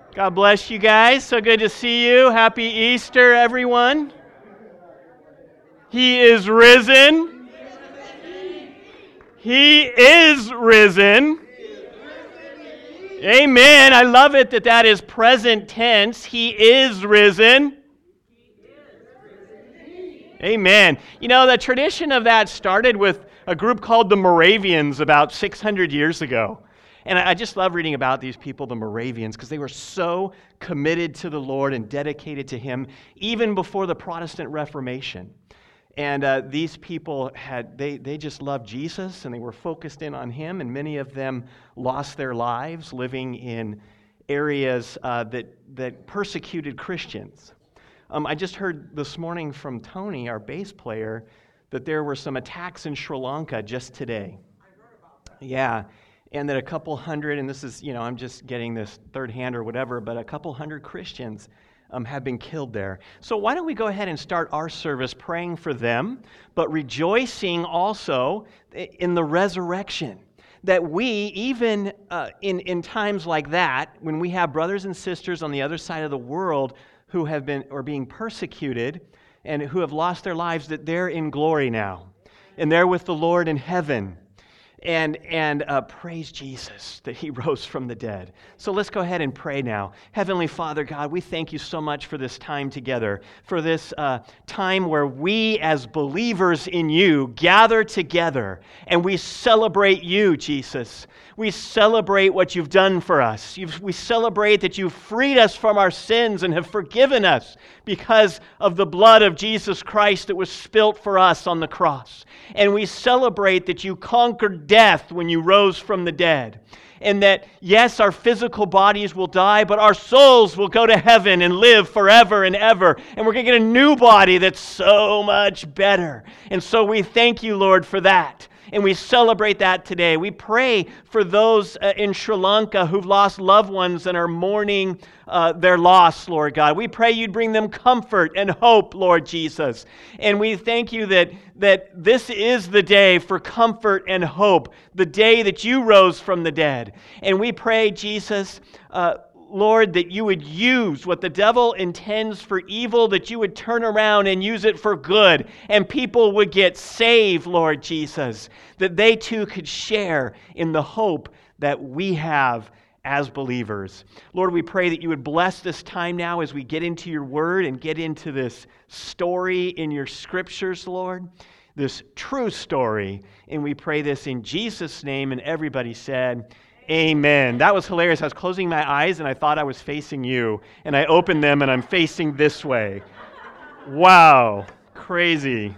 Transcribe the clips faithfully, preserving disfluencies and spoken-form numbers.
God bless you guys. So good to see you. Happy Easter, everyone. He is risen. He is risen. Amen. I love it that that is present tense. He is risen. Amen. You know, the tradition of that started with a group called the Moravians about six hundred years ago. And I just love reading about these people, the Moravians, because they were so committed to the Lord and dedicated to Him even before the Protestant Reformation. And uh, these people had, they, they just loved Jesus and they were focused in on Him, and many of them lost their lives living in areas uh, that, that persecuted Christians. Um, I just heard this morning from Tony, our bass player, that there were some attacks in Sri Lanka just today. Yeah. And that a couple hundred, and this is, you know, I'm just getting this third hand or whatever, but a couple hundred Christians um, have been killed there. So why don't we go ahead and start our service praying for them, but rejoicing also in the resurrection. That we, even uh, in, in times like that, when we have brothers and sisters on the other side of the world who have been, or being persecuted and who have lost their lives, that they're in glory now. And they're with the Lord in heaven. And and uh, praise Jesus that He rose from the dead. So let's go ahead and pray now. Heavenly Father God, we thank You so much for this time together, for this uh, time where we as believers in You gather together and we celebrate You, Jesus. We celebrate what You've done for us. You've, we celebrate that You've freed us from our sins and have forgiven us because of the blood of Jesus Christ that was spilt for us on the cross. And we celebrate that You conquered death when You rose from the dead. And that, yes, our physical bodies will die, but our souls will go to heaven and live forever and ever. And we're going to get a new body that's so much better. And so we thank You, Lord, for that. And we celebrate that today. We pray for those uh, in Sri Lanka who've lost loved ones and are mourning uh, their loss, Lord God. We pray You'd bring them comfort and hope, Lord Jesus. And we thank You that, that this is the day for comfort and hope, the day that You rose from the dead. And we pray, Jesus, uh, Lord, that You would use what the devil intends for evil, that You would turn around and use it for good, and people would get saved, Lord Jesus, that they too could share in the hope that we have as believers. Lord, we pray that You would bless this time now as we get into Your word and get into this story in Your scriptures, Lord, this true story. And we pray this in Jesus' name, and everybody said, amen. That was hilarious. I was closing my eyes and I thought I was facing you. And I opened them and I'm facing this way. Wow. Crazy.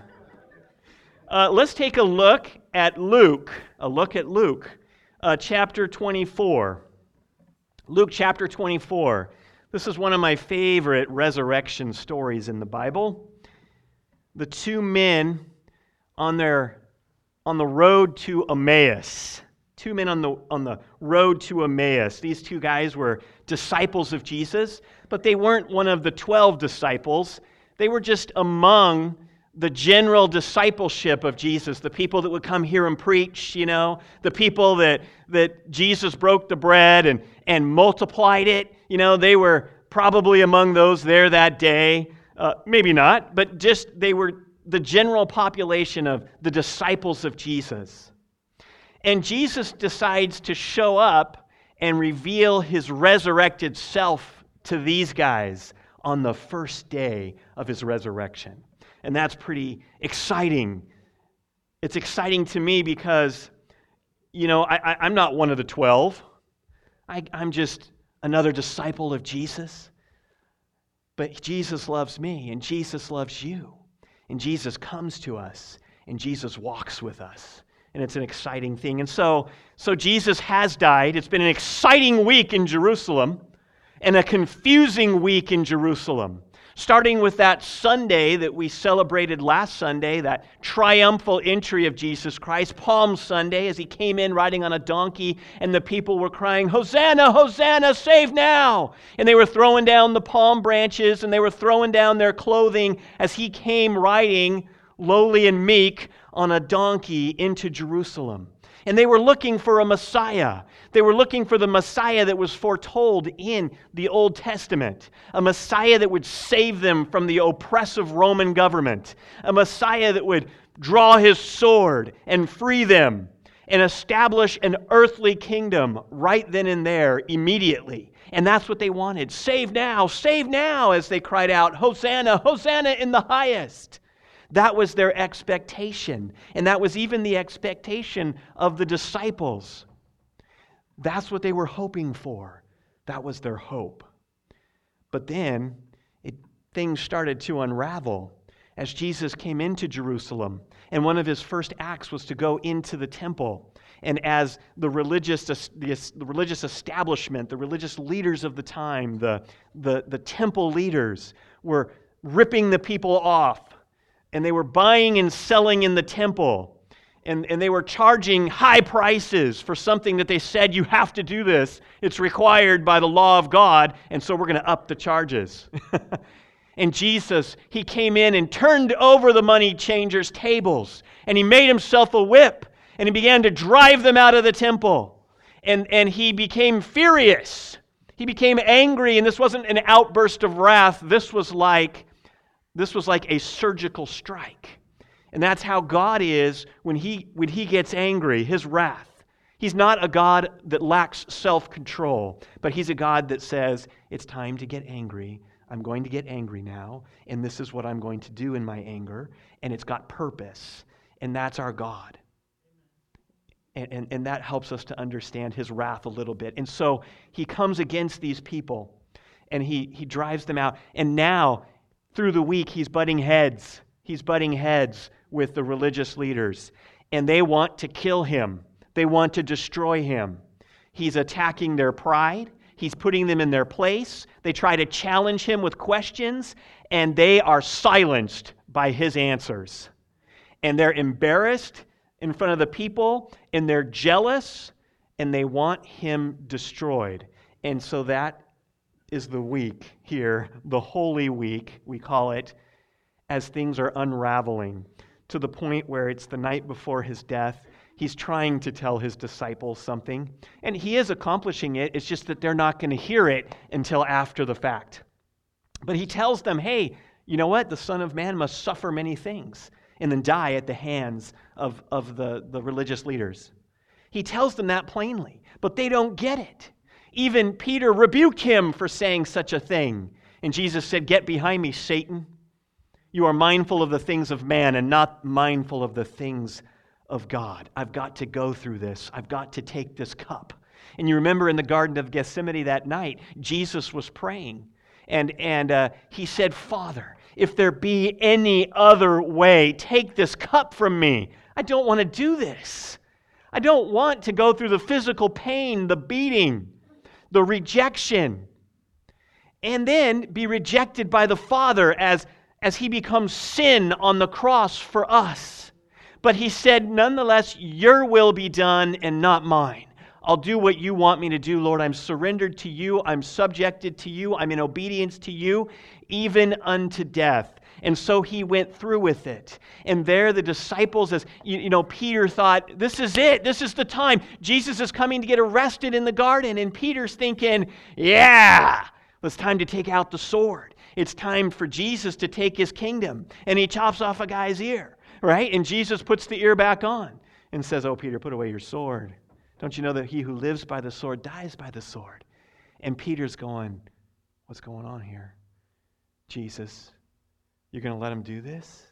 Uh, let's take a look at Luke. A look at Luke. Uh, chapter twenty-four. Luke chapter twenty-four. This is one of my favorite resurrection stories in the Bible. The two men on their on the road to Emmaus. Two men on the on the road to Emmaus. These two guys were disciples of Jesus, but they weren't one of the twelve disciples. They were just among the general discipleship of Jesus, the people that would come hear Him preach, you know, the people that, that Jesus broke the bread and, and multiplied it. You know, they were probably among those there that day. Uh, maybe not, but just they were the general population of the disciples of Jesus. And Jesus decides to show up and reveal His resurrected self to these guys on the first day of His resurrection. And that's pretty exciting. It's exciting to me because, you know, I, I, I'm not one of the twelve. I, I'm just another disciple of Jesus. But Jesus loves me, and Jesus loves you. And Jesus comes to us, and Jesus walks with us. And it's an exciting thing. And so, so Jesus has died. It's been an exciting week in Jerusalem and a confusing week in Jerusalem. Starting with that Sunday that we celebrated last Sunday, that triumphal entry of Jesus Christ, Palm Sunday, as He came in riding on a donkey, and the people were crying, "Hosanna, Hosanna, save now!" And they were throwing down the palm branches, and they were throwing down their clothing as He came riding, lowly and meek, on a donkey into Jerusalem. And they were looking for a Messiah. They were looking for the Messiah that was foretold in the Old Testament. A Messiah that would save them from the oppressive Roman government. A Messiah that would draw his sword and free them and establish an earthly kingdom right then and there, immediately. And that's what they wanted. Save now, save now, as they cried out, Hosanna, Hosanna in the highest. That was their expectation. And that was even the expectation of the disciples. That's what they were hoping for. That was their hope. But then it, things started to unravel as Jesus came into Jerusalem. And one of his first acts was to go into the temple. And as the religious, the, the religious establishment, the religious leaders of the time, the, the, the temple leaders were ripping the people off. And they were buying and selling in the temple. And, and they were charging high prices for something that they said, you have to do this. It's required by the law of God, and so we're going to up the charges. And Jesus, he came in and turned over the money changers' tables. And he made himself a whip. And he began to drive them out of the temple. And, and he became furious. He became angry, and this wasn't an outburst of wrath. This was like... This was like a surgical strike. And that's how God is when he, when he gets angry, his wrath. He's not a God that lacks self-control, but he's a God that says, it's time to get angry. I'm going to get angry now, and this is what I'm going to do in my anger, and it's got purpose. And that's our God. And, and, and that helps us to understand his wrath a little bit. And so he comes against these people, and he, he drives them out. And now, through the week, he's butting heads. He's butting heads with the religious leaders. And they want to kill him. They want to destroy him. He's attacking their pride. He's putting them in their place. They try to challenge him with questions, and they are silenced by his answers. And they're embarrassed in front of the people, and they're jealous, and they want him destroyed. And so that is the week here, the Holy Week, we call it, as things are unraveling to the point where it's the night before his death. He's trying to tell his disciples something, and he is accomplishing it. It's just that they're not going to hear it until after the fact. But he tells them, hey, you know what? The Son of Man must suffer many things and then die at the hands of, of the, the religious leaders. He tells them that plainly, but they don't get it. Even Peter rebuked him for saying such a thing. And Jesus said, get behind me, Satan. You are mindful of the things of man and not mindful of the things of God. I've got to go through this. I've got to take this cup. And you remember in the Garden of Gethsemane that night, Jesus was praying. And, and uh, he said, Father, if there be any other way, take this cup from me. I don't want to do this. I don't want to go through the physical pain, the beating, the rejection, and then be rejected by the Father as, as he becomes sin on the cross for us. But he said, nonetheless, your will be done and not mine. I'll do what you want me to do, Lord. I'm surrendered to you. I'm subjected to you. I'm in obedience to you, even unto death. And so he went through with it. And there the disciples, as you, you know, Peter thought, this is it. This is the time. Jesus is coming to get arrested in the garden. And Peter's thinking, yeah, it's time to take out the sword. It's time for Jesus to take his kingdom. And he chops off a guy's ear, right? And Jesus puts the ear back on and says, oh, Peter, put away your sword. Don't you know that he who lives by the sword dies by the sword? And Peter's going, what's going on here? Jesus, you're going to let him do this?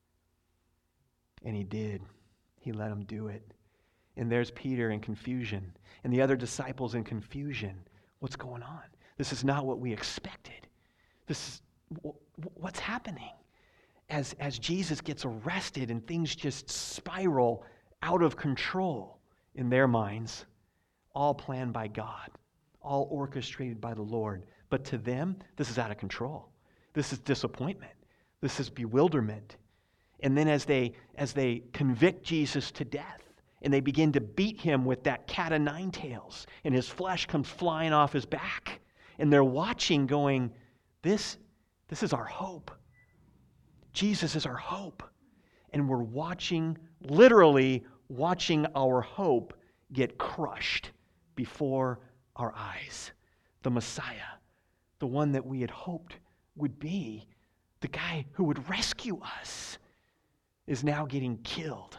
And he did. He let him do it. And there's Peter in confusion. And the other disciples in confusion. What's going on? This is not what we expected. This is what's happening. As, as Jesus gets arrested and things just spiral out of control in their minds, all planned by God, all orchestrated by the Lord. But to them, this is out of control. This is disappointment. This is bewilderment. And then as they as they convict Jesus to death, and they begin to beat him with that cat o' nine tails, and his flesh comes flying off his back, and they're watching going, this, this is our hope. Jesus is our hope. And we're watching, literally watching our hope get crushed before our eyes. The Messiah, the one that we had hoped would be the guy who would rescue us, is now getting killed.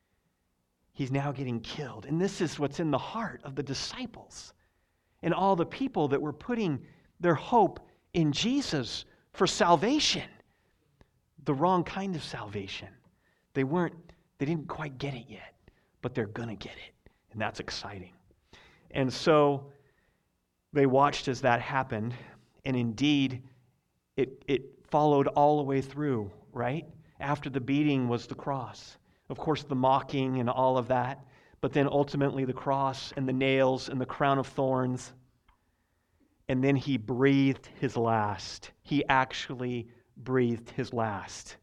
He's now getting killed. And this is what's in the heart of the disciples and all the people that were putting their hope in Jesus for salvation. The wrong kind of salvation. They weren't, they didn't quite get it yet, but they're going to get it. And that's exciting. And so they watched as that happened, and indeed, it, it followed all the way through, right? After the beating was the cross. Of course, the mocking and all of that, but then ultimately the cross and the nails and the crown of thorns. And then he breathed his last. He actually breathed his last.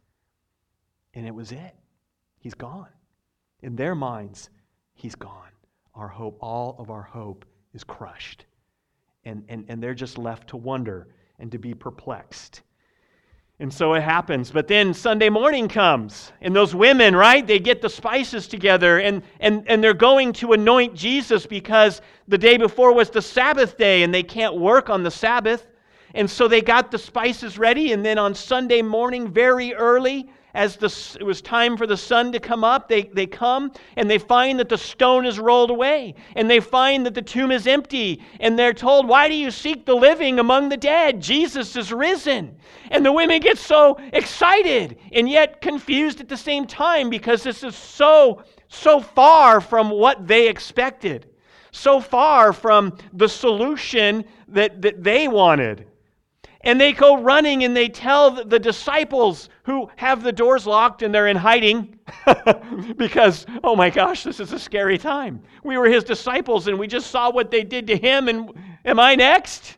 And it was it. He's gone. In their minds, he's gone. Our hope, all of our hope is crushed. And, and, and they're just left to wonder and to be perplexed. And so it happens. But then Sunday morning comes, and those women, right, they get the spices together, and, and, and they're going to anoint Jesus because the day before was the Sabbath day, and they can't work on the Sabbath. And so they got the spices ready, and then on Sunday morning, very early, as the, it was time for the sun to come up, they, they come and they find that the stone is rolled away. And they find that the tomb is empty. And they're told, why do you seek the living among the dead? Jesus is risen. And the women get so excited and yet confused at the same time because this is so, so far from what they expected. So far from the solution that, that they wanted. And they go running and they tell the disciples who have the doors locked and they're in hiding because, oh my gosh, this is a scary time. We were his disciples and we just saw what they did to him, and am I next?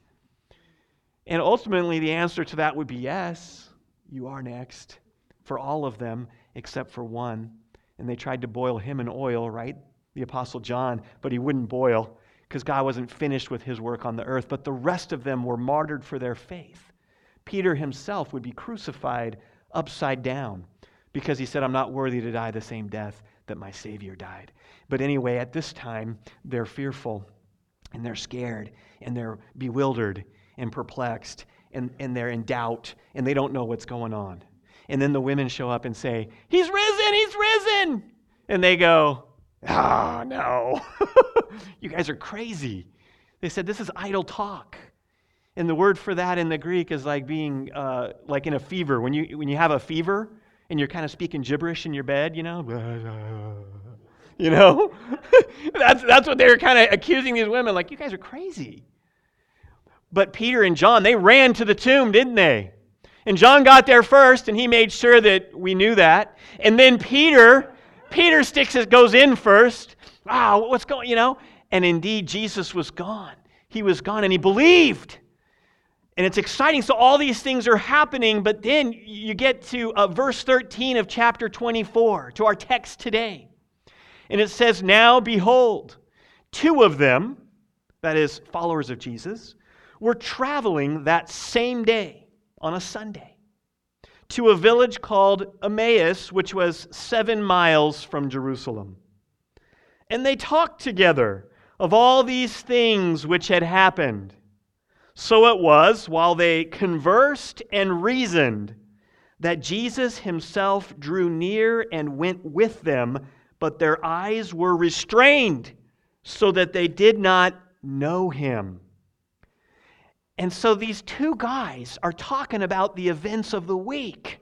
And ultimately the answer to that would be yes, you are next for all of them except for one. And they tried to boil him in oil, right? The Apostle John, but he wouldn't boil, because God wasn't finished with his work on the earth, but the rest of them were martyred for their faith. Peter himself would be crucified upside down because he said, I'm not worthy to die the same death that my Savior died. But anyway, at this time, they're fearful and they're scared and they're bewildered and perplexed and, and they're in doubt and they don't know what's going on. And then the women show up and say, he's risen, he's risen. And they go, ah, no. You guys are crazy. They said, this is idle talk. And the word for that in the Greek is like being uh, like in a fever. When you when you have a fever and you're kind of speaking gibberish in your bed, you know? You know? that's, that's what they were kind of accusing these women. Like, you guys are crazy. But Peter and John, they ran to the tomb, didn't they? And John got there first, and he made sure that we knew that. And then Peter, Peter sticks it, goes in first. Wow, what's going, you know? And indeed, Jesus was gone. He was gone, and he believed. And it's exciting. So all these things are happening, but then you get to uh, verse thirteen of chapter twenty-four, to our text today. And it says, now behold, two of them, that is, followers of Jesus, were traveling that same day on a Sunday to a village called Emmaus, which was seven miles from Jerusalem. And they talked together of all these things which had happened. So it was, while they conversed and reasoned, that Jesus himself drew near and went with them, but their eyes were restrained, so that they did not know him. And so these two guys are talking about the events of the week.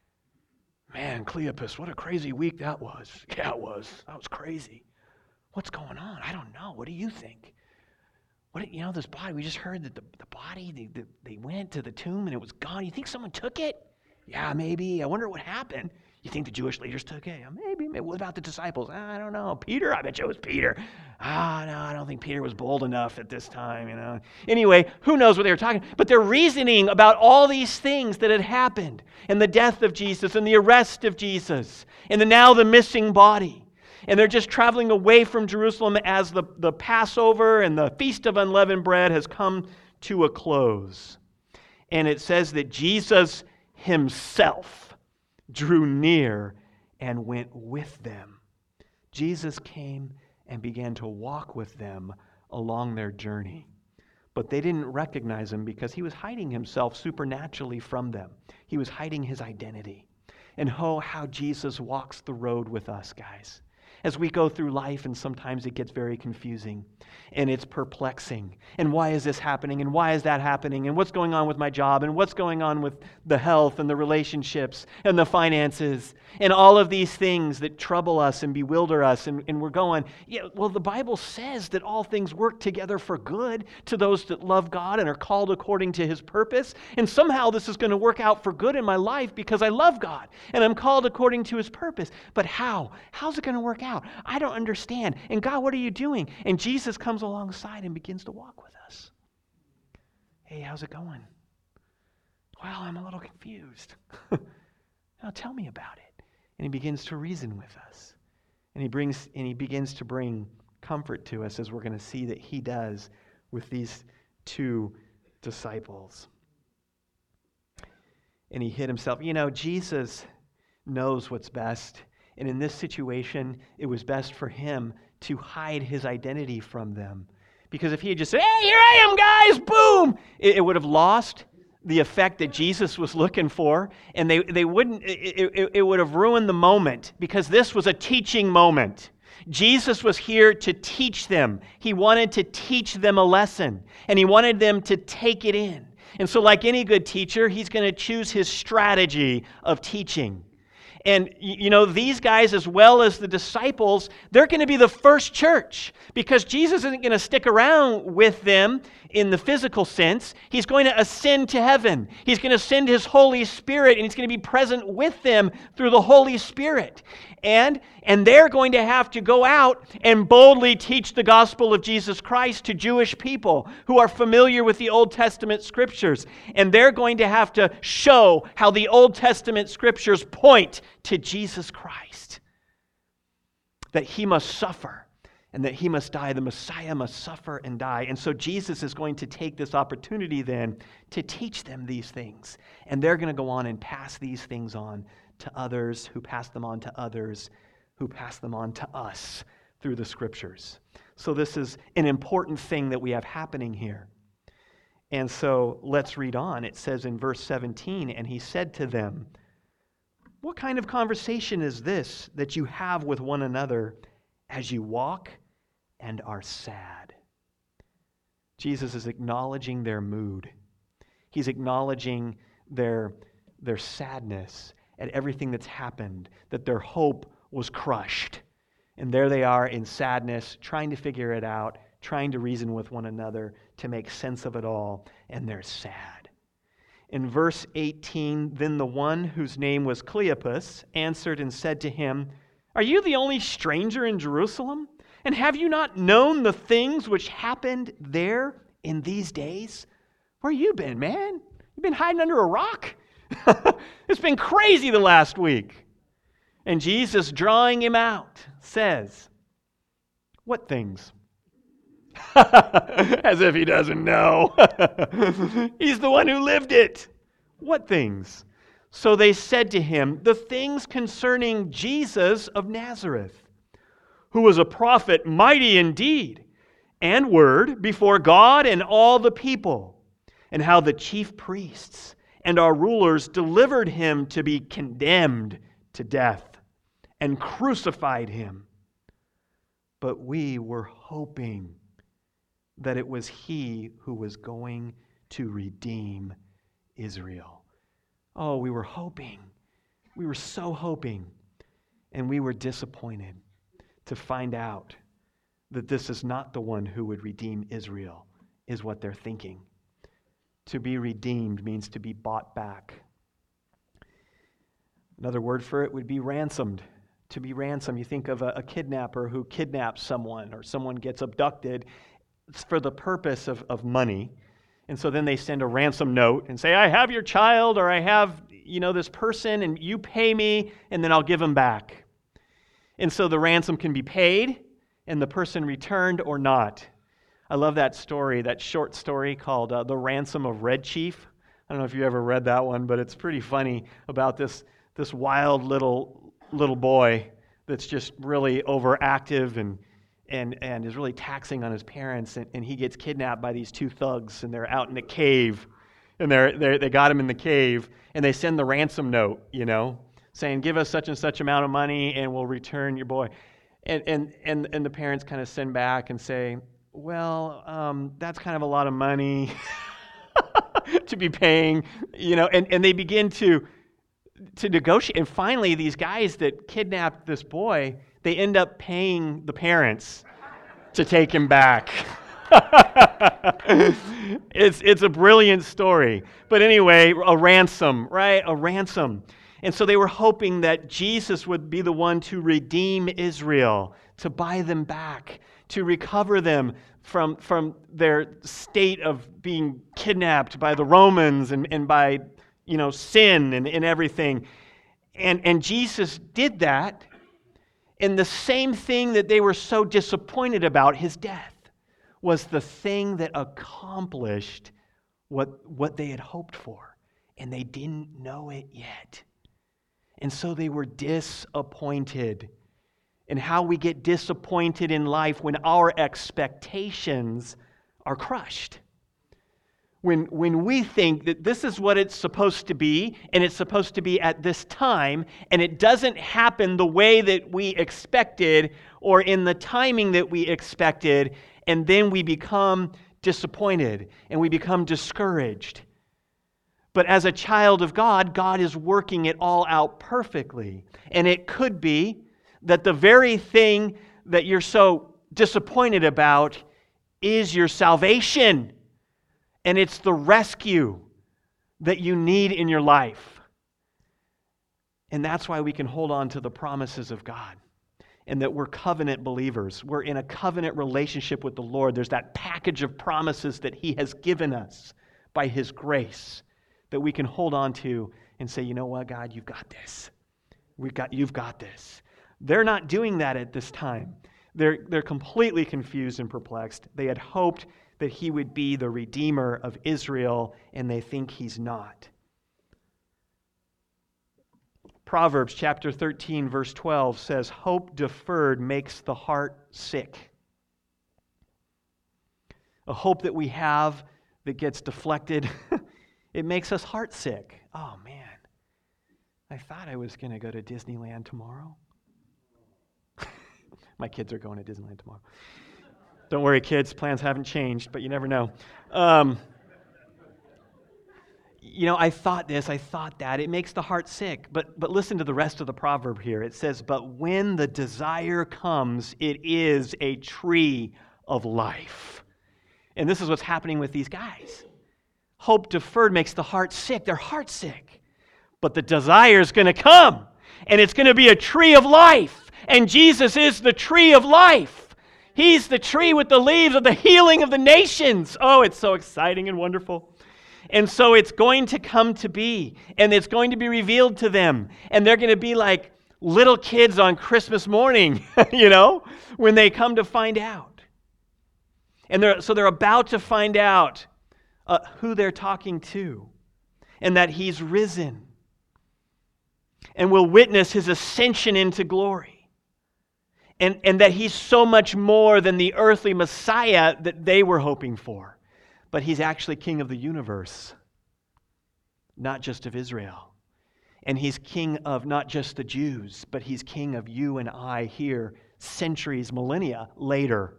Man, Cleopas, what a crazy week that was. Yeah, it was. That was crazy. What's going on? I don't know. What do you think? What, you know, this body, we just heard that the, the body, they, they, they went to the tomb and it was gone. You think someone took it? Yeah, maybe. I wonder what happened. You think the Jewish leaders took it? Yeah, maybe. Maybe. What about the disciples? I don't know. Peter? I bet you it was Peter. Ah, no, I don't think Peter was bold enough at this time, you know. Anyway, who knows what they were talking about? But they're reasoning about all these things that had happened, and the death of Jesus, and the arrest of Jesus, and the, now the missing body. And they're just traveling away from Jerusalem as the, the Passover and the Feast of Unleavened Bread has come to a close. And it says that Jesus himself drew near and went with them Jesus came and began to walk with them along their journey. But they didn't recognize him because he was hiding himself supernaturally from them. He was hiding his identity. And oh, how Jesus walks the road with us, guys. As we go through life, and sometimes it gets very confusing, and it's perplexing. And why is this happening? And why is that happening? And what's going on with my job? And what's going on with the health and the relationships and the finances? And all of these things that trouble us and bewilder us. And, and we're going, yeah, well, the Bible says that all things work together for good to those that love God and are called according to His purpose. And somehow this is going to work out for good in my life because I love God and I'm called according to His purpose. But how? How's it going to work out? I don't understand. And God, what are you doing? And Jesus comes alongside and begins to walk with us. Hey, how's it going? Well, I'm a little confused. Now tell me about it. And He begins to reason with us. And he brings and he begins to bring comfort to us, as we're going to see that He does with these two disciples. And He hid Himself. You know, Jesus knows what's best. And in this situation, it was best for Him to hide His identity from them. Because if He had just said, hey, here I am, guys, boom, it, it would have lost the effect that Jesus was looking for. And they, they wouldn't, it, it, it would have ruined the moment, because this was a teaching moment. Jesus was here to teach them. He wanted to teach them a lesson. And He wanted them to take it in. And so like any good teacher, He's going to choose His strategy of teaching. And, you know, these guys, as well as the disciples, they're going to be the first church, because Jesus isn't going to stick around with them in the physical sense. He's going to ascend to heaven. He's going to send His Holy Spirit, and He's going to be present with them through the Holy Spirit. And, and they're going to have to go out and boldly teach the gospel of Jesus Christ to Jewish people who are familiar with the Old Testament Scriptures. And they're going to have to show how the Old Testament Scriptures point to Jesus Christ. That He must suffer and that He must die. The Messiah must suffer and die. And so Jesus is going to take this opportunity then to teach them these things. And they're going to go on and pass these things on to others, who pass them on to others, who pass them on to us through the Scriptures. So this is an important thing that we have happening here. And so let's read on. It says in verse seventeen, and He said to them, what kind of conversation is this that you have with one another as you walk and are sad? Jesus is acknowledging their mood. He's acknowledging their, their sadness at everything that's happened, that their hope was crushed. And there they are in sadness, trying to figure it out, trying to reason with one another to make sense of it all, and they're sad. In verse eighteen, then the one whose name was Cleopas answered and said to Him, are you the only stranger in Jerusalem? And have you not known the things which happened there in these days? Where you been, man? You've been hiding under a rock? It's been crazy the last week. And Jesus, drawing him out, says, what things? As if he doesn't know. He's the one who lived it. What things? So they said to him, the things concerning Jesus of Nazareth, who was a prophet, mighty in deed and word before God and all the people, and how the chief priests and our rulers delivered Him to be condemned to death and crucified Him. But we were hoping that it was He who was going to redeem Israel. Oh, we were hoping. We were so hoping. And we were disappointed to find out that this is not the one who would redeem Israel, is what they're thinking. To be redeemed means to be bought back. Another word for it would be ransomed. To be ransomed, you think of a, a kidnapper who kidnaps someone, or someone gets abducted. It's for the purpose of, of money. And so then they send a ransom note and say, I have your child, or I have, you know, this person, and you pay me, and then I'll give him back. And so the ransom can be paid, and the person returned or not. I love that story, that short story called uh, The Ransom of Red Chief. I don't know if you ever read that one, but it's pretty funny about this, this wild little little boy that's just really overactive and and and is really taxing on his parents, and, and he gets kidnapped by these two thugs, and they're out in a cave, and they're, they're they got him in the cave, and they send the ransom note, you know, saying, give us such and such amount of money and we'll return your boy. And and and, and the parents kind of send back and say, well, um, that's kind of a lot of money to be paying, you know, and, and they begin to to negotiate. And finally, these guys that kidnapped this boy, they end up paying the parents to take him back. it's it's a brilliant story. But anyway, a ransom, right? A ransom. And so they were hoping that Jesus would be the one to redeem Israel, to buy them back, to recover them from, from their state of being kidnapped by the Romans and, and by, you know, sin and, and everything. And, and Jesus did that. And the same thing that they were so disappointed about, his death, was the thing that accomplished what, what they had hoped for. And they didn't know it yet. And so they were disappointed. And how we get disappointed in life when our expectations are crushed. When, when we think that this is what it's supposed to be, and it's supposed to be at this time, and it doesn't happen the way that we expected or in the timing that we expected, and then we become disappointed and we become discouraged. But as a child of God, God is working it all out perfectly. And it could be that the very thing that you're so disappointed about is your salvation. And it's the rescue that you need in your life. And that's why we can hold on to the promises of God. And that we're covenant believers. We're in a covenant relationship with the Lord. There's that package of promises that He has given us by His grace that we can hold on to and say, you know what, God, you've got this. We've got, you've got this. They're not doing that at this time. They're, they're completely confused and perplexed. They had hoped that He would be the Redeemer of Israel, and they think He's not. Proverbs chapter thirteen, verse twelve says, hope deferred makes the heart sick. A hope that we have that gets deflected, it makes us heart sick. Oh man, I thought I was going to go to Disneyland tomorrow. My kids are going to Disneyland tomorrow. Don't worry, kids, plans haven't changed, but you never know. Um, you know, I thought this, I thought that. It makes the heart sick. But but listen to the rest of the proverb here. It says, but when the desire comes, it is a tree of life. And this is what's happening with these guys. Hope deferred makes the heart sick. They're heart sick. But the desire is going to come. And it's going to be a tree of life. And Jesus is the tree of life. He's the tree with the leaves of the healing of the nations. Oh, it's so exciting and wonderful. And so it's going to come to be. And it's going to be revealed to them. And they're going to be like little kids on Christmas morning, you know, when they come to find out. And they're, so they're about to find out uh, who they're talking to. And that He's risen. And will witness His ascension into glory. And, and that He's so much more than the earthly Messiah that they were hoping for. But He's actually King of the universe, not just of Israel. And He's King of not just the Jews, but He's King of you and I here, centuries, millennia later.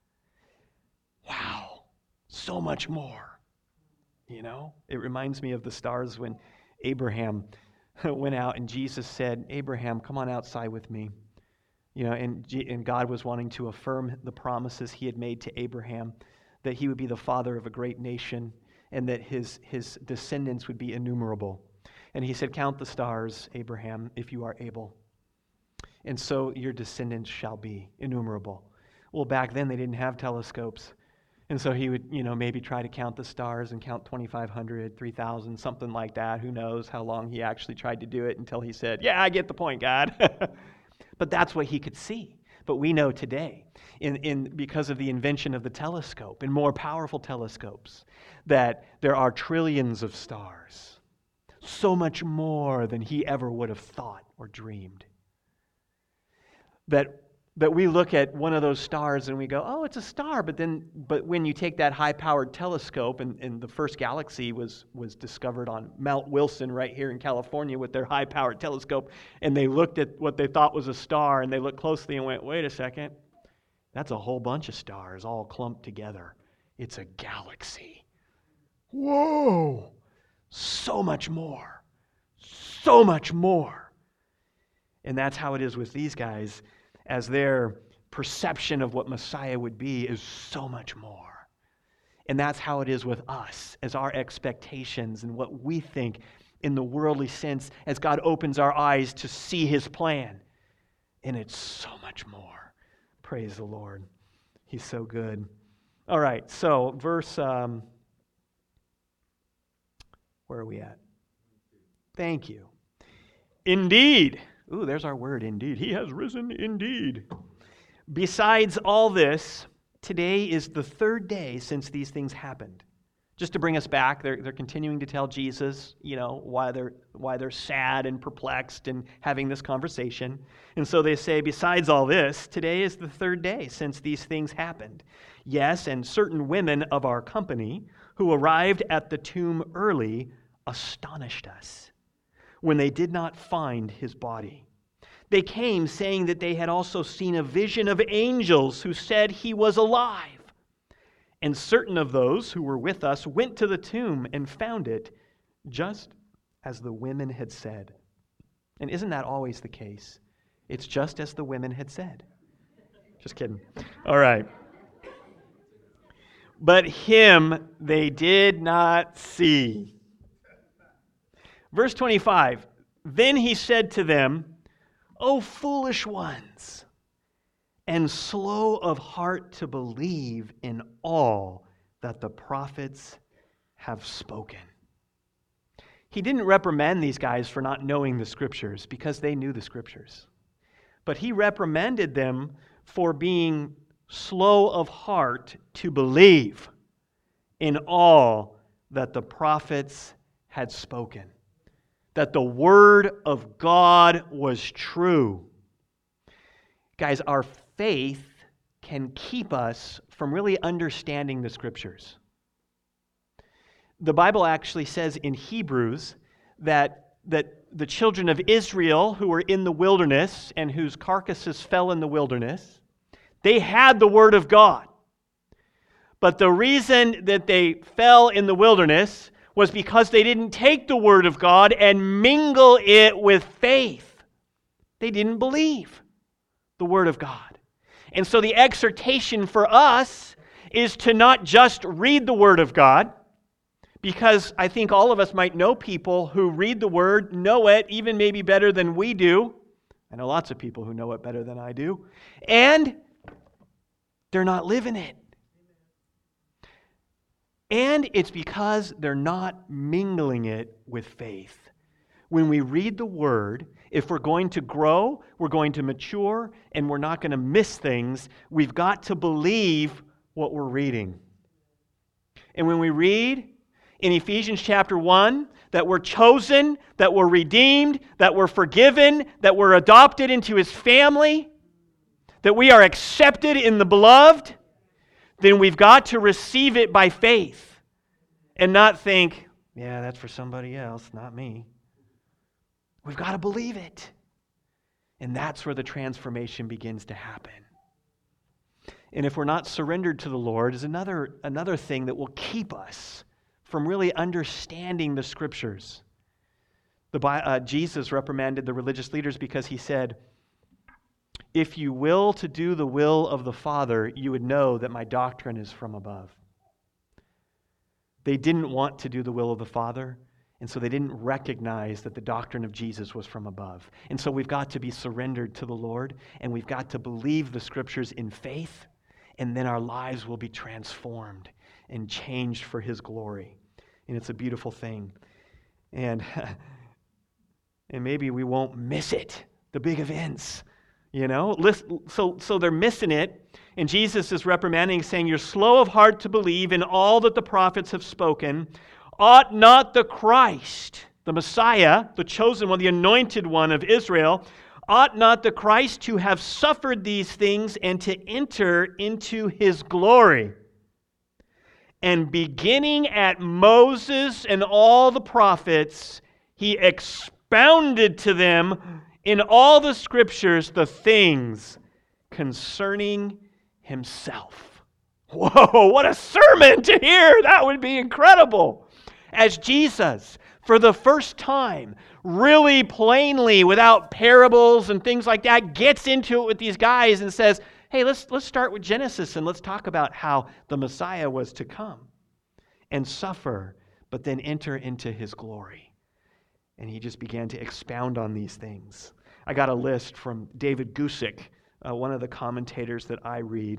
Wow, so much more. You know, it reminds me of the stars when Abraham went out and Jesus said, Abraham, come on outside with me. You know, and, and God was wanting to affirm the promises He had made to Abraham, that he would be the father of a great nation, and that his, his descendants would be innumerable. And He said, count the stars, Abraham, if you are able. And so your descendants shall be innumerable. Well, back then they didn't have telescopes. And so He would, you know, maybe try to count the stars and count twenty-five hundred, three thousand, something like that. Who knows how long he actually tried to do it until he said, yeah, I get the point, God. But that's what he could see. But we know today, in, in because of the invention of the telescope and more powerful telescopes, that there are trillions of stars. So much more than he ever would have thought or dreamed. that that we look at one of those stars and we go, oh, it's a star. But then, but when you take that high-powered telescope, and, and the first galaxy was, was discovered on Mount Wilson right here in California with their high-powered telescope, and they looked at what they thought was a star, and they looked closely and went, wait a second, that's a whole bunch of stars all clumped together. It's a galaxy. Whoa! So much more. So much more. And that's how it is with these guys, as their perception of what Messiah would be is so much more. And that's how it is with us, as our expectations and what we think in the worldly sense, as God opens our eyes to see His plan. And it's so much more. Praise the Lord. He's so good. All right, so verse, um, where are we at? Thank you. Indeed. Ooh, there's our word, indeed. He has risen indeed. Besides all this, today is the third day since these things happened. Just to bring us back, they're, they're continuing to tell Jesus, you know, why they're, why they're sad and perplexed and having this conversation. And so they say, besides all this, today is the third day since these things happened. Yes, and certain women of our company who arrived at the tomb early astonished us when they did not find his body. They came saying that they had also seen a vision of angels who said he was alive. And certain of those who were with us went to the tomb and found it just as the women had said. And isn't that always the case? It's just as the women had said. Just kidding. All right. But him they did not see. Verse twenty-five, then he said to them, O foolish ones, and slow of heart to believe in all that the prophets have spoken. He didn't reprimand these guys for not knowing the Scriptures, because they knew the Scriptures. But he reprimanded them for being slow of heart to believe in all that the prophets had spoken. That the Word of God was true. Guys, our faith can keep us from really understanding the Scriptures. The Bible actually says in Hebrews that, that the children of Israel who were in the wilderness and whose carcasses fell in the wilderness, they had the Word of God. But the reason that they fell in the wilderness was because they didn't take the Word of God and mingle it with faith. They didn't believe the Word of God. And so the exhortation for us is to not just read the Word of God, because I think all of us might know people who read the Word, know it, even maybe better than we do. I know lots of people who know it better than I do. And they're not living it. And it's because they're not mingling it with faith. When we read the Word, if we're going to grow, we're going to mature, and we're not going to miss things, we've got to believe what we're reading. And when we read in Ephesians chapter one that we're chosen, that we're redeemed, that we're forgiven, that we're adopted into His family, that we are accepted in the beloved, then we've got to receive it by faith and not think, yeah, that's for somebody else, not me. We've got to believe it. And that's where the transformation begins to happen. And if we're not surrendered to the Lord, is another, another thing that will keep us from really understanding the Scriptures. The, uh, Jesus reprimanded the religious leaders because he said, if you will to do the will of the Father, you would know that my doctrine is from above. They didn't want to do the will of the Father, and so they didn't recognize that the doctrine of Jesus was from above. And so we've got to be surrendered to the Lord, and we've got to believe the Scriptures in faith, and then our lives will be transformed and changed for His glory. And it's a beautiful thing. And, and maybe we won't miss it, the big events. You know, so, so they're missing it, and Jesus is reprimanding, saying, you're slow of heart to believe in all that the prophets have spoken. Ought not the Christ, the Messiah, the chosen one, the anointed one of Israel, Ought not the Christ to have suffered these things and to enter into his glory? And beginning at Moses and all the prophets, he expounded to them in all the scriptures the things concerning himself. Whoa, what a sermon to hear! That would be incredible. As Jesus, for the first time, really plainly, without parables and things like that, gets into it with these guys and says, hey, let's, let's start with Genesis and let's talk about how the Messiah was to come and suffer, but then enter into his glory. And he just began to expound on these things. I got a list from David Gusick, uh, one of the commentators that I read.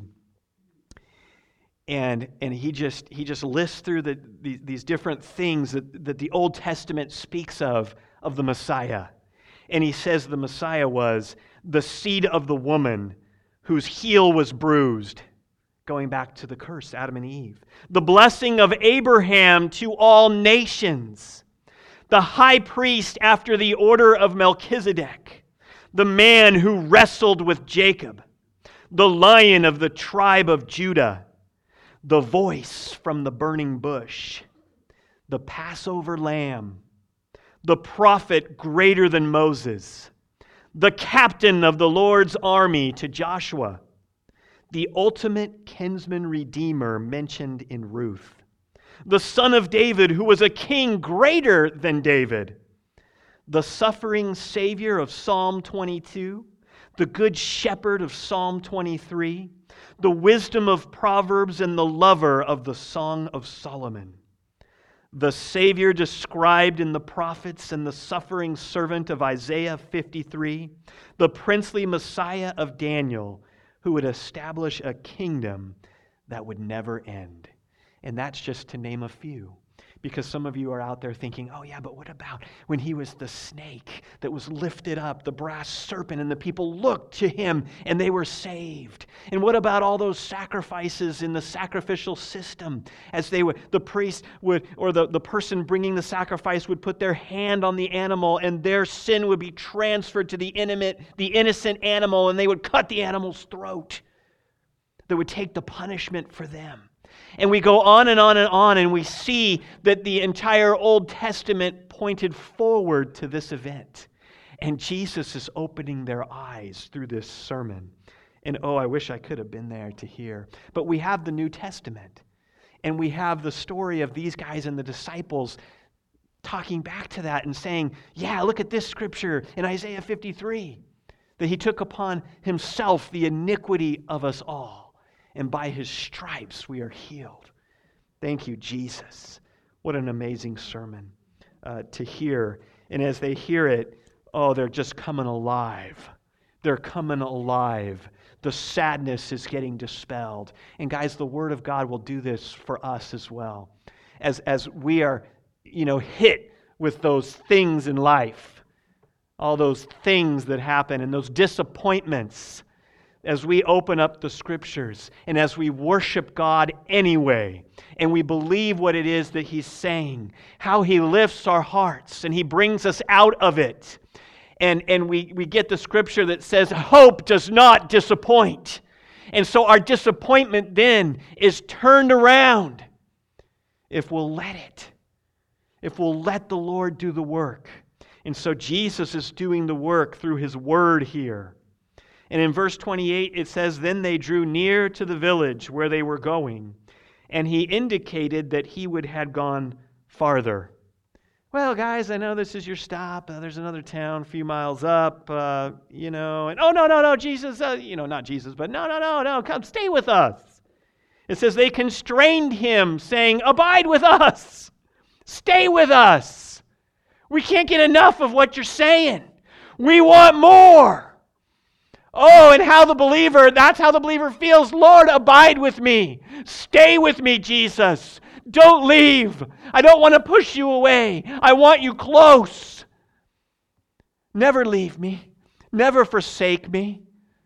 And, and he just he just lists through the, the, these different things that, that the Old Testament speaks of, of the Messiah. And he says the Messiah was the seed of the woman whose heel was bruised, going back to the curse, Adam and Eve. The blessing of Abraham to all nations. The high priest after the order of Melchizedek. The man who wrestled with Jacob. The lion of the tribe of Judah. The voice from the burning bush, the Passover lamb, the prophet greater than Moses, the captain of the Lord's army to Joshua, the ultimate kinsman redeemer mentioned in Ruth, the son of David who was a king greater than David, the suffering Savior of Psalm twenty-two, the good shepherd of Psalm twenty-three, the wisdom of Proverbs and the lover of the Song of Solomon. The Savior described in the prophets and the suffering servant of Isaiah fifty-three. The princely Messiah of Daniel who would establish a kingdom that would never end. And that's just to name a few. Because some of you are out there thinking, oh yeah, but what about when he was the snake that was lifted up, the brass serpent, and the people looked to him and they were saved? And what about all those sacrifices in the sacrificial system? As they would, the priest would, or the, the person bringing the sacrifice would put their hand on the animal and their sin would be transferred to the intimate, the innocent animal, and they would cut the animal's throat. That would take the punishment for them. And we go on and on and on, and we see that the entire Old Testament pointed forward to this event. And Jesus is opening their eyes through this sermon. And oh, I wish I could have been there to hear. But we have the New Testament. And we have the story of these guys and the disciples talking back to that and saying, yeah, look at this scripture in Isaiah fifty-three. That he took upon himself the iniquity of us all. And by his stripes we are healed. Thank you, Jesus. What an amazing sermon uh, to hear. And as they hear it, oh, they're just coming alive. They're coming alive. The sadness is getting dispelled. And guys, the Word of God will do this for us as well. As, as we are, you know, hit with those things in life, all those things that happen and those disappointments, as we open up the Scriptures and as we worship God anyway, and we believe what it is that He's saying, how He lifts our hearts and He brings us out of it. And, and we, we get the Scripture that says, hope does not disappoint. And so our disappointment then is turned around if we'll let it. If we'll let the Lord do the work. And so Jesus is doing the work through His Word here. And in verse twenty-eight, it says, then they drew near to the village where they were going, and he indicated that he would have gone farther. Well, guys, I know this is your stop. Uh, there's another town a few miles up, uh, you know. And oh, no, no, no, Jesus, uh, you know, not Jesus, but no, no, no, no, come stay with us. It says they constrained him, saying, abide with us. Stay with us. We can't get enough of what you're saying. We want more. Oh, and how the believer, that's how the believer feels. Lord, abide with me. Stay with me, Jesus. Don't leave. I don't want to push you away. I want you close. Never leave me. Never forsake me.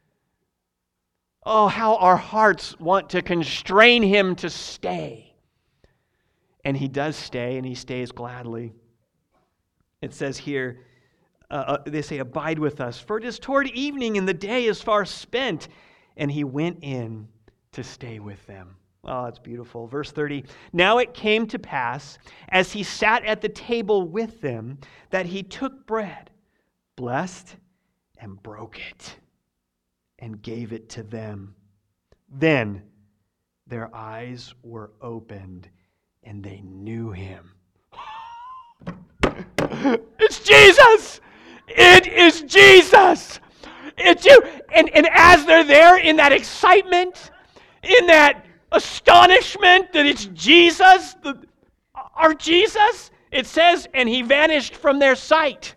Oh, how our hearts want to constrain him to stay. And he does stay, and he stays gladly. It says here, uh, they say, abide with us, for it is toward evening and the day is far spent. And he went in to stay with them. Oh, it's beautiful. Verse thirty, now it came to pass, as he sat at the table with them, that he took bread, blessed, and broke it, and gave it to them. Then their eyes were opened, and they knew him. It's Jesus! It is Jesus! It's you! And, and as they're there in that excitement, in that astonishment that it's Jesus, the, our Jesus, it says, and he vanished from their sight.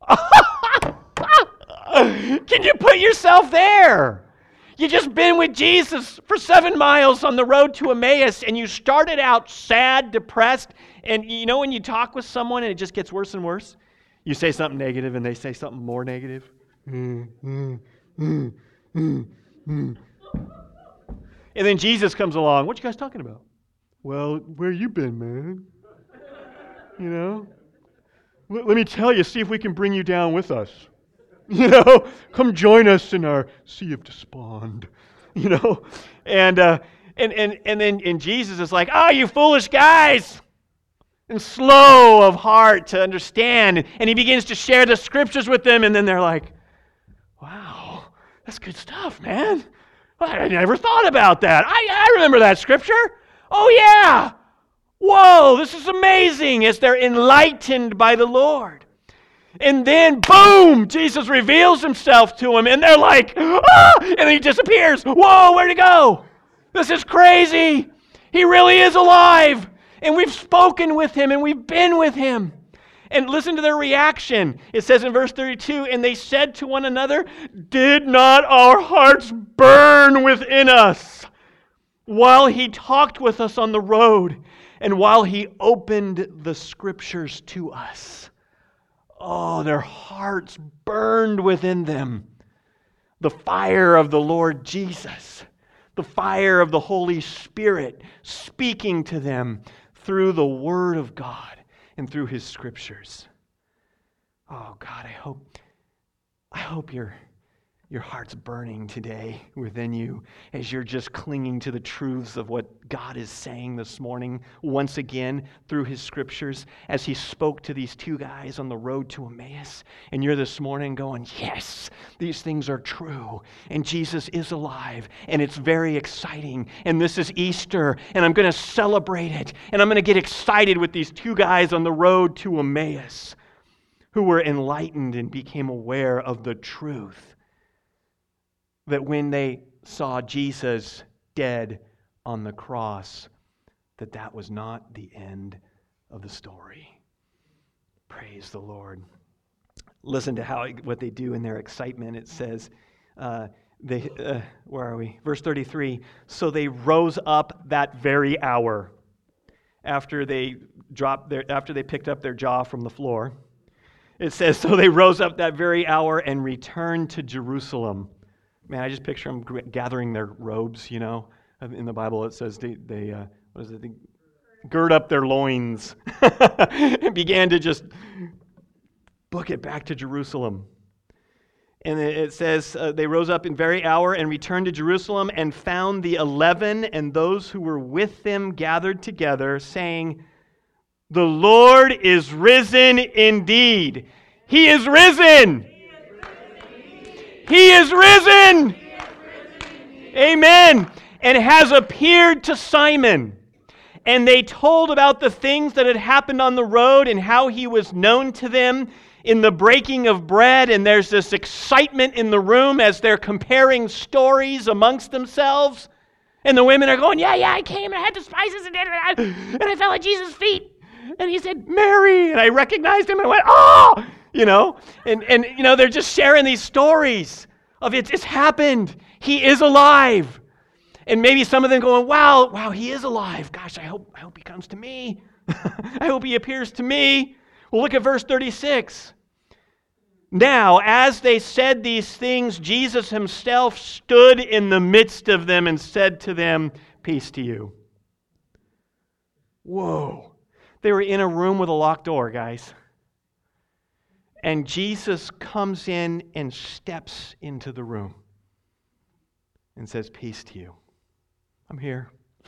Can you put yourself there? You just been with Jesus for seven miles on the road to Emmaus, and you started out sad, depressed, and you know when you talk with someone and it just gets worse and worse? You say something negative and they say something more negative. Mm, mm, mm, mm, mm. And then Jesus comes along. What you guys talking about? Well, where you been, man? You know? Let, let me tell you, see if we can bring you down with us. You know? Come join us in our sea of despond. You know? And uh, and and and then and Jesus is like, oh, you foolish guys! And slow of heart to understand. And he begins to share the scriptures with them, and then they're like, wow, that's good stuff, man. I never thought about that. I, I remember that scripture. Oh, yeah. Whoa, this is amazing as they're enlightened by the Lord. And then, boom, Jesus reveals himself to them, and they're like, ah, and then he disappears. Whoa, where'd he go? This is crazy. He really is alive. And we've spoken with him, and we've been with him. And listen to their reaction. It says in verse thirty-two, and they said to one another, did not our hearts burn within us while he talked with us on the road and while he opened the scriptures to us? Oh, their hearts burned within them. The fire of the Lord Jesus, the fire of the Holy Spirit speaking to them through the Word of God and through his scriptures. Oh God, I hope I hope your your heart's burning today within you as you're just clinging to the truths of what God is saying this morning once again through his scriptures as he spoke to these two guys on the road to Emmaus. And you're this morning going, yes, these things are true. And Jesus is alive. And it's very exciting. And this is Easter. And I'm going to celebrate it. And I'm going to get excited with these two guys on the road to Emmaus who were enlightened and became aware of the truth. That when they saw Jesus dead on the cross, that that was not the end of the story. Praise the Lord. Listen to how what they do in their excitement. It says, uh, they uh, where are we? Verse thirty-three. So they rose up that very hour after they dropped their after they picked up their jaw from the floor. It says, so they rose up that very hour and returned to Jerusalem. Man, I just picture them gathering their robes, you know. In the Bible it says they, they uh, what is it? They gird up their loins and began to just book it back to Jerusalem. And it says uh, they rose up in very hour and returned to Jerusalem and found the eleven and those who were with them gathered together, saying, the Lord is risen indeed. He is risen. He is risen. Amen. And has appeared to Simon. And they told about the things that had happened on the road and how he was known to them in the breaking of bread. And there's this excitement in the room as they're comparing stories amongst themselves. And the women are going, yeah, yeah, I came and I had the spices and, and I fell at Jesus' feet. And he said, Mary. And I recognized him and I went, oh! You know, and, and you know, they're just sharing these stories of it's, it's happened. He is alive. And maybe some of them going, wow, wow, he is alive. Gosh, I hope, I hope he comes to me. I hope he appears to me. Well, look at verse thirty-six. Now, as they said these things, Jesus himself stood in the midst of them and said to them, peace to you. Whoa. They were in a room with a locked door, guys. And Jesus comes in and steps into the room and says, peace to you. I'm here.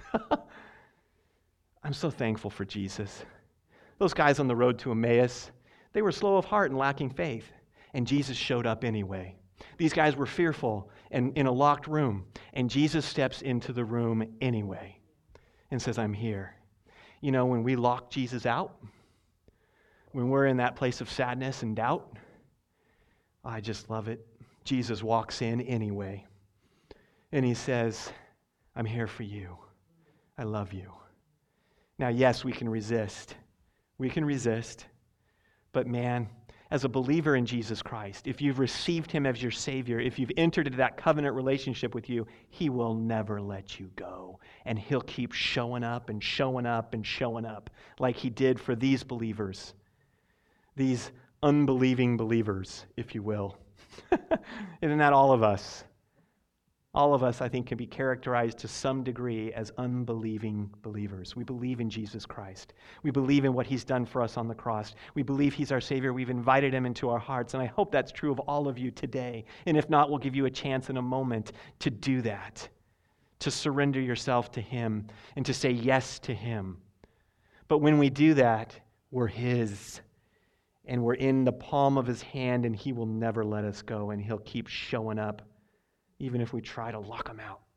I'm so thankful for Jesus. Those guys on the road to Emmaus, they were slow of heart and lacking faith. And Jesus showed up anyway. These guys were fearful and in a locked room. And Jesus steps into the room anyway and says, I'm here. You know, when we lock Jesus out, when we're in that place of sadness and doubt, I just love it. Jesus walks in anyway. And he says, I'm here for you. I love you. Now, yes, we can resist. We can resist. But man, as a believer in Jesus Christ, if you've received him as your Savior, if you've entered into that covenant relationship with you, he will never let you go. And he'll keep showing up and showing up and showing up like he did for these believers, these unbelieving believers, if you will. Isn't that all of us? All of us, I think, can be characterized to some degree as unbelieving believers. We believe in Jesus Christ. We believe in what he's done for us on the cross. We believe he's our Savior. We've invited him into our hearts, and I hope that's true of all of you today. And if not, we'll give you a chance in a moment to do that, to surrender yourself to him and to say yes to him. But when we do that, we're his, and we're in the palm of his hand, and he will never let us go, and he'll keep showing up even if we try to lock him out.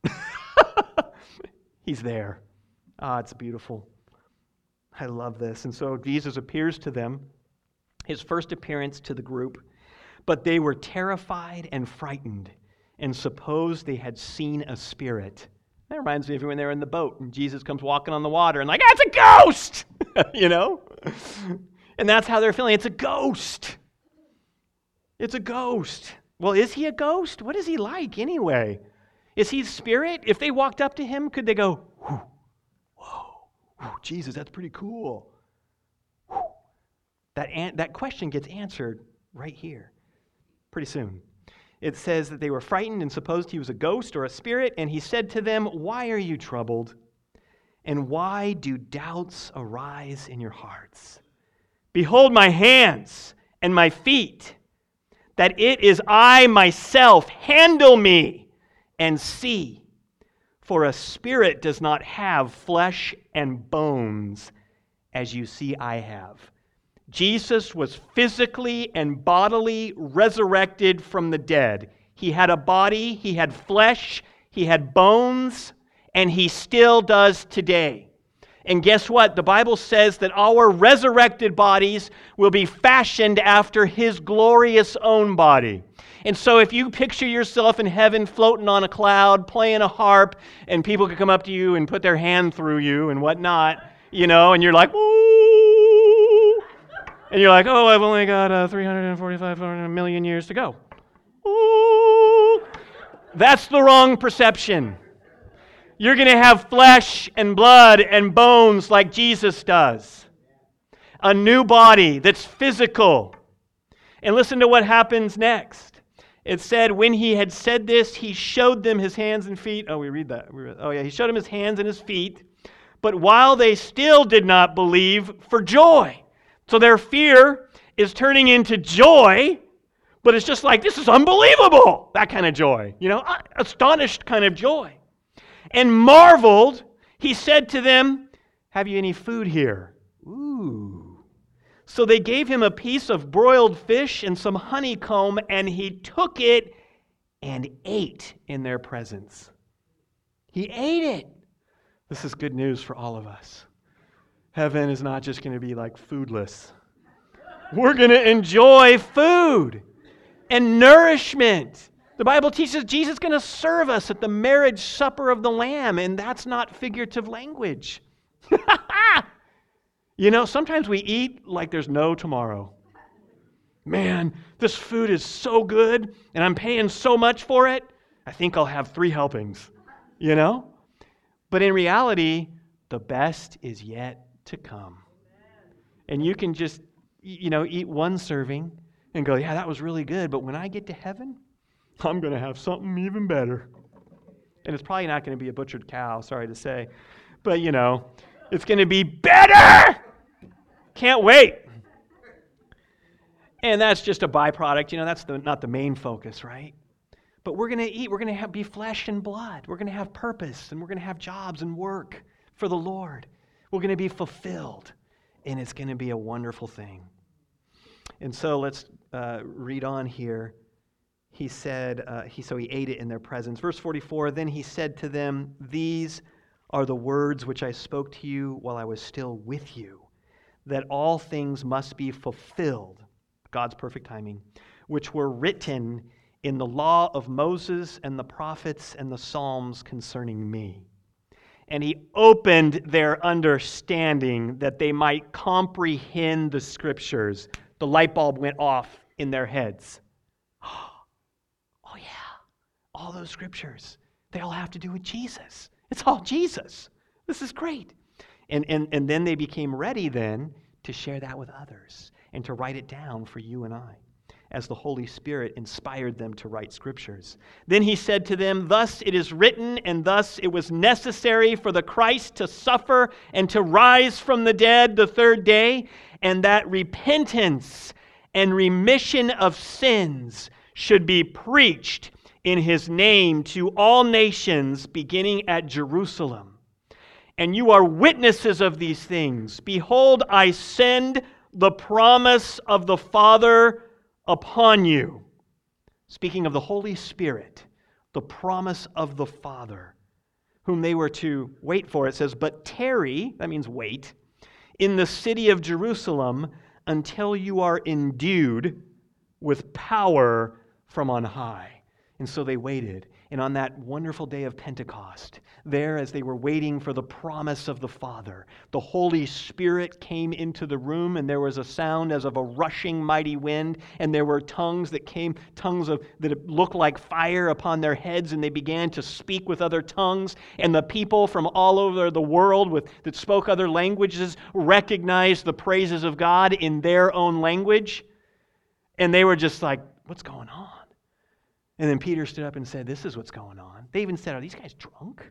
He's there. Ah, it's beautiful. I love this. And so Jesus appears to them, his first appearance to the group, but they were terrified and frightened and supposed they had seen a spirit. That reminds me of when they were in the boat and Jesus comes walking on the water and like, ah, it's a ghost! You know? And that's how they're feeling. It's a ghost. It's a ghost. Well, is he a ghost? What is he like anyway? Is he spirit? If they walked up to him, could they go, whoa, whoa, whoa, Jesus, that's pretty cool. Whew. That, an- that question gets answered right here, pretty soon. It says that they were frightened and supposed he was a ghost or a spirit, and he said to them, why are you troubled? And why do doubts arise in your hearts? Behold my hands and my feet, that it is I myself. Handle me and see. For a spirit does not have flesh and bones, as you see I have. Jesus was physically and bodily resurrected from the dead. He had a body, he had flesh, he had bones, and he still does today. And guess what? The Bible says that our resurrected bodies will be fashioned after his glorious own body. And so if you picture yourself in heaven floating on a cloud, playing a harp, and people could come up to you and put their hand through you and whatnot, you know, and you're like, ooh, and you're like, oh, I've only got uh, three hundred forty-five million years to go. Ooh, that's the wrong perception. You're going to have flesh and blood and bones like Jesus does. A new body that's physical. And listen to what happens next. It said, when he had said this, he showed them his hands and feet. Oh, we read that. We read, oh, yeah, he showed them his hands and his feet. But while they still did not believe, for joy. So their fear is turning into joy, but it's just like, this is unbelievable. That kind of joy. You know, astonished kind of joy. And marveled, he said to them, have you any food here? Ooh. So they gave him a piece of broiled fish and some honeycomb, and he took it and ate in their presence. He ate it. This is good news for all of us. Heaven is not just going to be like foodless. We're going to enjoy food and nourishment. The Bible teaches Jesus is going to serve us at the marriage supper of the Lamb, and that's not figurative language. You know, sometimes we eat like there's no tomorrow. Man, this food is so good, and I'm paying so much for it, I think I'll have three helpings, you know? But in reality, the best is yet to come. And you can just, you know, eat one serving and go, yeah, that was really good, but when I get to heaven, I'm going to have something even better. And it's probably not going to be a butchered cow, sorry to say. But, you know, it's going to be better! Can't wait. And that's just a byproduct. You know, that's the, not the main focus, right? But we're going to eat. We're going to have, be flesh and blood. We're going to have purpose, and we're going to have jobs and work for the Lord. We're going to be fulfilled, and it's going to be a wonderful thing. And so let's uh, read on here. He said, uh, he so he ate it in their presence. Verse forty-four, then he said to them, these are the words which I spoke to you while I was still with you, that all things must be fulfilled, God's perfect timing, which were written in the law of Moses and the prophets and the Psalms concerning me. And he opened their understanding that they might comprehend the Scriptures. The light bulb went off in their heads. Oh yeah, all those Scriptures, they all have to do with Jesus. It's all Jesus. This is great. And, and, and then they became ready then to share that with others and to write it down for you and I, as the Holy Spirit inspired them to write Scriptures. Then he said to them, thus it is written, and thus it was necessary for the Christ to suffer and to rise from the dead the third day, and that repentance and remission of sins should be preached in his name to all nations, beginning at Jerusalem. And you are witnesses of these things. Behold, I send the promise of the Father upon you. Speaking of the Holy Spirit, the promise of the Father, whom they were to wait for. It says, but tarry, that means wait, in the city of Jerusalem until you are endued with power from on high. And so they waited. And on that wonderful day of Pentecost, there as they were waiting for the promise of the Father, the Holy Spirit came into the room, and there was a sound as of a rushing mighty wind, and there were tongues that came, tongues of that looked like fire upon their heads, and they began to speak with other tongues. And the people from all over the world with, that spoke other languages recognized the praises of God in their own language. And they were just like, what's going on? And then Peter stood up and said, this is what's going on. They even said, are these guys drunk?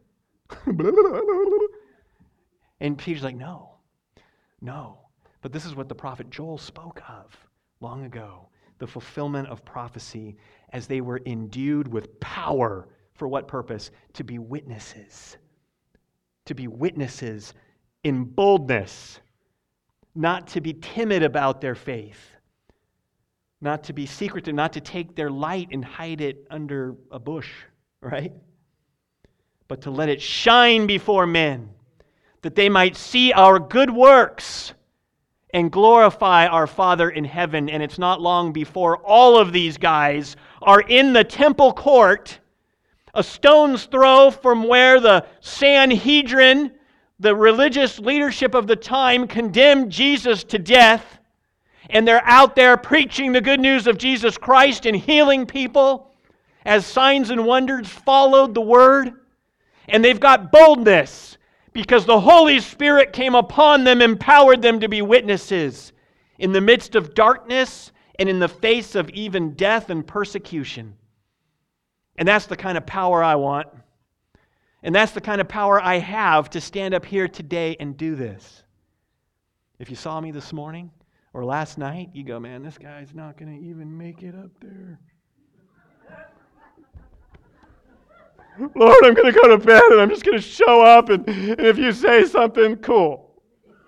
And Peter's like, no, no. But this is what the prophet Joel spoke of long ago. The fulfillment of prophecy as they were endued with power. For what purpose? To be witnesses. To be witnesses in boldness. Not to be timid about their faith. Not to be secretive, not to take their light and hide it under a bush, right? But to let it shine before men, that they might see our good works and glorify our Father in heaven. And it's not long before all of these guys are in the temple court, a stone's throw from where the Sanhedrin, the religious leadership of the time, condemned Jesus to death. And they're out there preaching the good news of Jesus Christ and healing people as signs and wonders followed the word. And they've got boldness because the Holy Spirit came upon them, empowered them to be witnesses in the midst of darkness and in the face of even death and persecution. And that's the kind of power I want. And that's the kind of power I have to stand up here today and do this. If you saw me this morning, or last night, you go, man, this guy's not going to even make it up there. Lord, I'm going to go to bed and I'm just going to show up and, and if you say something, cool.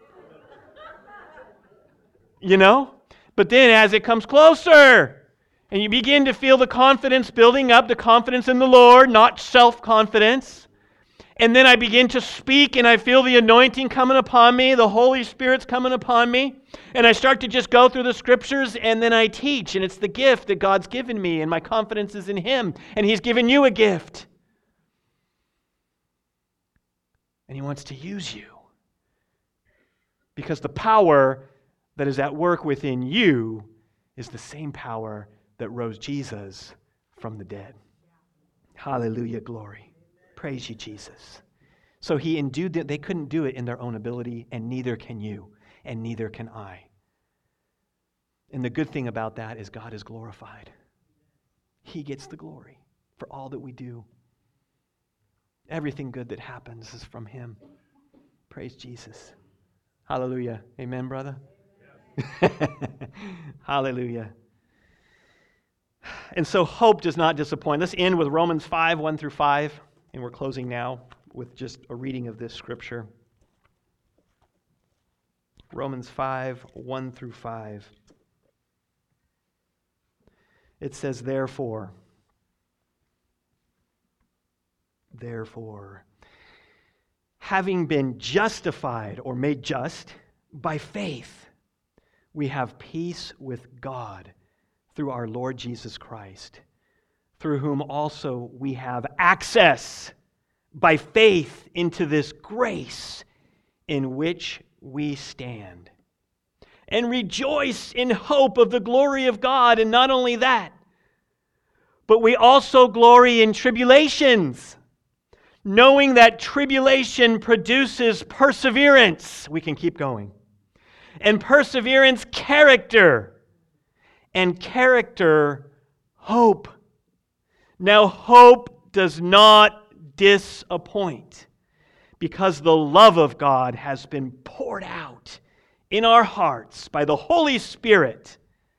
You know? But then as it comes closer and you begin to feel the confidence building up, the confidence in the Lord, not self-confidence, and then I begin to speak and I feel the anointing coming upon me, the Holy Spirit's coming upon me, and I start to just go through the Scriptures and then I teach, and it's the gift that God's given me, and my confidence is in Him, and He's given you a gift. And He wants to use you. Because the power that is at work within you is the same power that rose Jesus from the dead. Hallelujah, glory. Praise you, Jesus. So He endued them. They couldn't do it in their own ability, and neither can you, and neither can I. And the good thing about that is God is glorified. He gets the glory for all that we do. Everything good that happens is from Him. Praise Jesus. Hallelujah. Amen, brother? Hallelujah. And so hope does not disappoint. Let's end with Romans five, one through five. And we're closing now with just a reading of this scripture. Romans five, one through five. It says, therefore, therefore, having been justified or made just by faith, we have peace with God through our Lord Jesus Christ, through whom also we have access by faith into this grace in which we stand, and rejoice in hope of the glory of God. And not only that, but we also glory in tribulations, knowing that tribulation produces perseverance. We can keep going. And perseverance, character. And character, hope. Now, hope does not disappoint, because the love of God has been poured out in our hearts by the Holy Spirit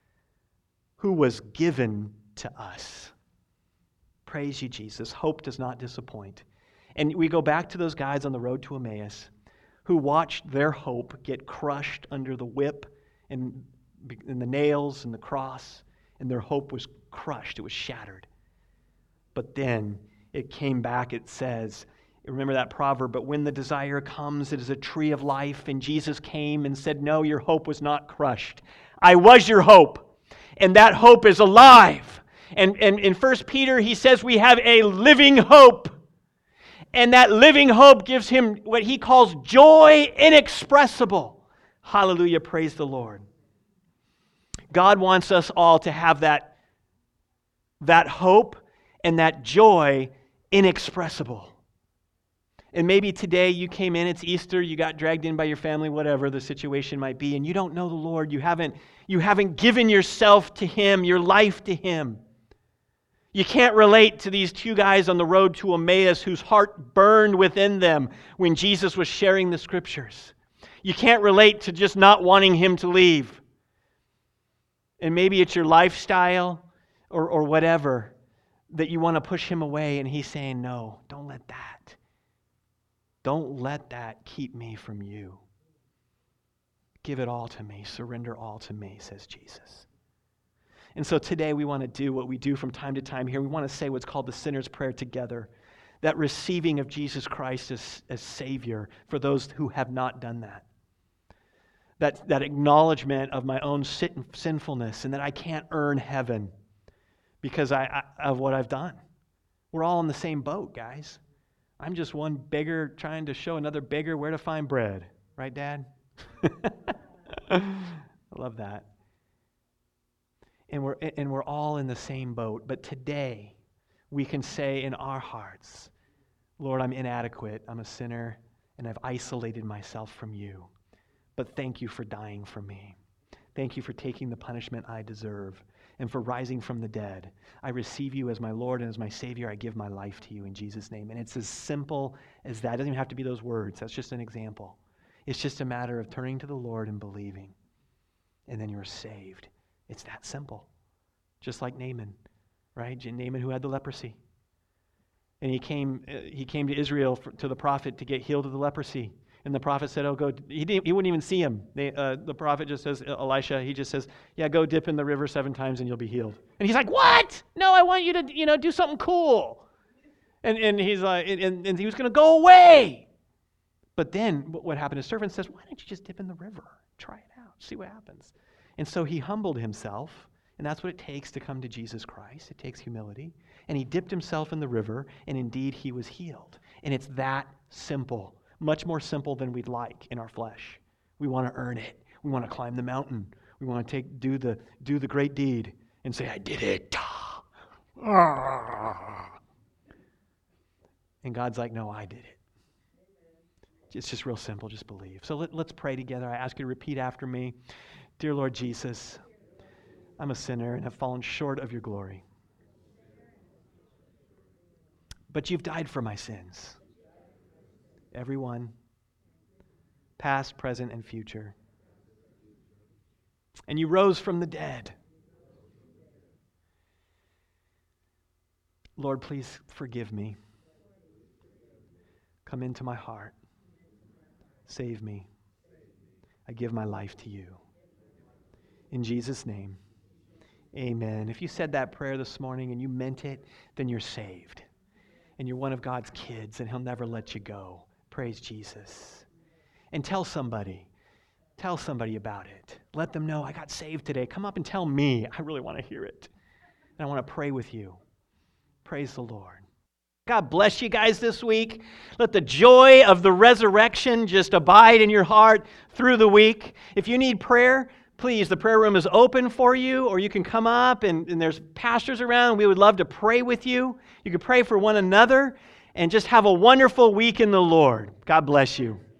who was given to us. Praise you, Jesus. Hope does not disappoint. And we go back to those guys on the road to Emmaus who watched their hope get crushed under the whip and, and the nails and the cross, and their hope was crushed. It was shattered. But then it came back, it says, remember that proverb, but when the desire comes, it is a tree of life. And Jesus came and said, no, your hope was not crushed. I was your hope. And that hope is alive. And, and in First Peter, he says we have a living hope. And that living hope gives him what he calls joy inexpressible. Hallelujah, praise the Lord. God wants us all to have that, that hope and that joy inexpressible. And maybe today you came in, it's Easter, you got dragged in by your family, whatever the situation might be, and you don't know the Lord. You haven't, you haven't given yourself to Him, your life to Him. You can't relate to these two guys on the road to Emmaus whose heart burned within them when Jesus was sharing the Scriptures. You can't relate to just not wanting Him to leave. And maybe it's your lifestyle or, or whatever that you want to push Him away, and He's saying, no, don't let that. Don't let that keep me from you. Give it all to me. Surrender all to me, says Jesus. And so today we want to do what we do from time to time here. We want to say what's called the sinner's prayer together. That receiving of Jesus Christ as, as Savior for those who have not done that. That, that acknowledgement of my own sin, sinfulness and that I can't earn heaven because I, I, of what I've done. We're all in the same boat, guys. I'm just one beggar trying to show another beggar where to find bread. Right, Dad? I love that. And we're, and we're all in the same boat. But today, we can say in our hearts, Lord, I'm inadequate. I'm a sinner, and I've isolated myself from you. But thank you for dying for me. Thank you for taking the punishment I deserve and for rising from the dead. I receive you as my Lord and as my Savior. I give my life to you in Jesus' name. And it's as simple as that. It doesn't even have to be those words. That's just an example. It's just a matter of turning to the Lord and believing. And then you're saved. It's that simple. Just like Naaman, right? Naaman who had the leprosy. And he came, he came to Israel for, to the prophet to get healed of the leprosy. And the prophet said, oh, go. He, didn't, he wouldn't even see him. They, uh, the prophet just says, Elisha, he just says, yeah, go dip in the river seven times and you'll be healed. And he's like, what? No, I want you to, you know, do something cool. And, and he's like, and, and he was going to go away. But then what happened? His servant says, why don't you just dip in the river? Try it out. See what happens. And so he humbled himself. And that's what it takes to come to Jesus Christ. It takes humility. And he dipped himself in the river, and indeed he was healed. And it's that simple. Much more simple than we'd like in our flesh. We want to earn it. We want to climb the mountain. We want to take do the do the great deed and say, I did it. And God's like, no, I did it. It's just real simple. Just believe. So let, let's pray together. I ask you to repeat after me. Dear Lord Jesus, I'm a sinner and have fallen short of your glory. But you've died for my sins. Everyone, past, present, and future. and you rose from the dead. Lord, please forgive me. Come into my heart. Save me. I give my life to you. In Jesus' name, amen. If you said that prayer this morning and you meant it, then you're saved. And you're one of God's kids, and He'll never let you go. Praise Jesus. And tell somebody. Tell somebody about it. Let them know, I got saved today. Come up and tell me. I really want to hear it. And I want to pray with you. Praise the Lord. God bless you guys this week. Let the joy of the resurrection just abide in your heart through the week. If you need prayer, please, the prayer room is open for you, or you can come up and, and there's pastors around. We would love to pray with you. You can pray for one another and just have a wonderful week in the Lord. God bless you.